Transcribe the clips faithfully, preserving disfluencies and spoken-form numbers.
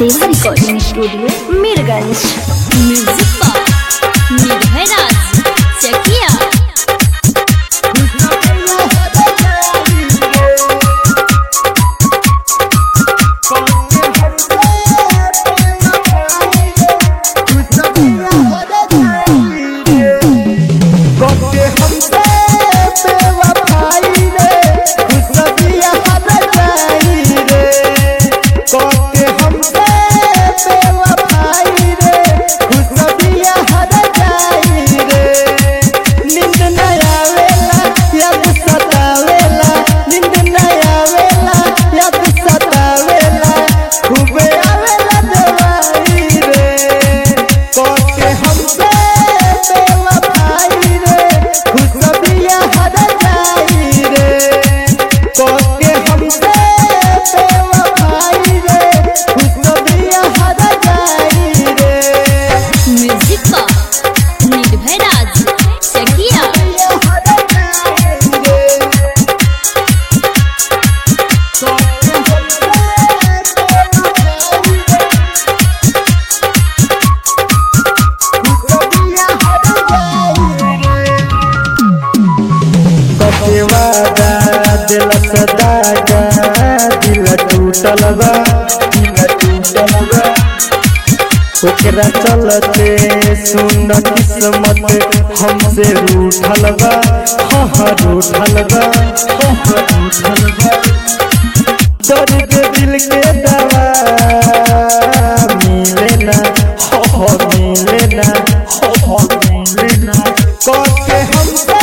सेवा recording studio Mirganj. Music पर निर्भय राज चकिया। सदागा दिल टूटल बा दिल टूटल बा ओकरा चलते सुन किस्मत हमसे रूठल बा हाँ हाँ रूठल बा हाँ हाँ रूठल बा दर्द दिल के दवा मिले ना हाँ हाँ मिले ना हाँ हाँ मिले ना कके हमसे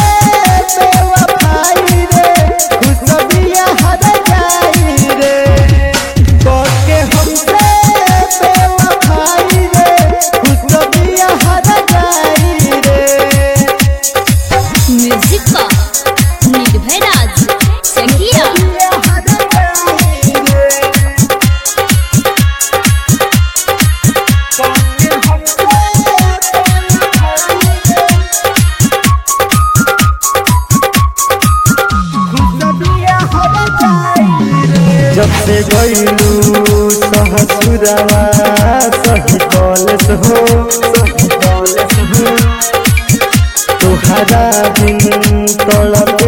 जब से गईलू सहसुरवा सही कॉलेज हो सही कॉलेज हो तुहरा बिन तड़प